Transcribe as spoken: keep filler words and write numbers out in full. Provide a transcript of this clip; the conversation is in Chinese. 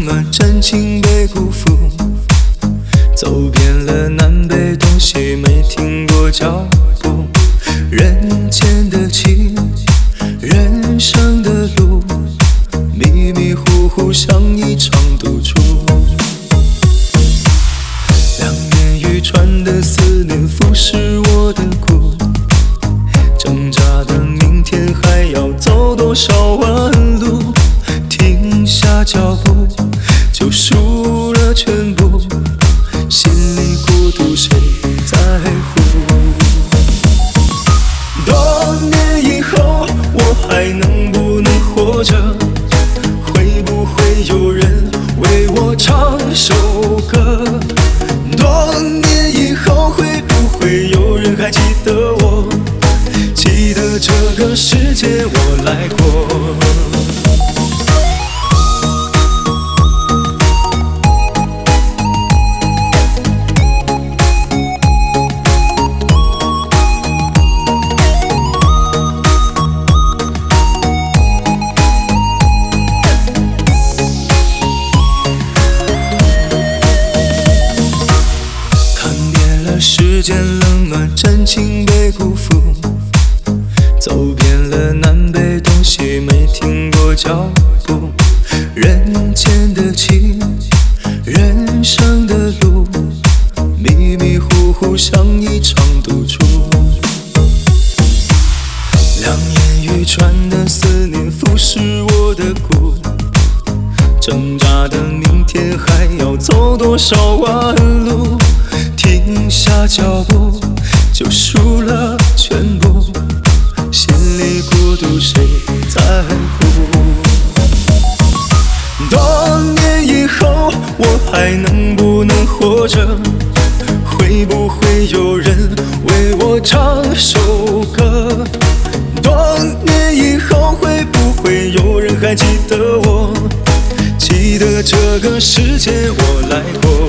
暖，真情被辜负。走遍了南北东西，没停过脚步。人间的情，人生的路，迷迷糊糊像一场赌注。两眼欲穿的思念腐蚀我的骨，挣扎的明天还要走多少弯路？停下脚步，就输了全部。心里孤独谁在乎？多年以后，我还能不能活着？会不会有人为我唱首歌？多年以后，会不会有人还记得我？记得这个世界我来过。世间冷暖，真情被辜负。走遍了南北东西，没停过脚步。人间的情，人生的路，迷迷糊糊像一场赌注。两眼欲穿的思念腐蚀我的骨，挣扎的明天还要走多少弯路？停下脚步，就输了全部。心里孤独谁在乎？多年以后，我还能不能活着？会不会有人为我唱首歌？多年以后，会不会有人还记得我？记得这个世界我来过。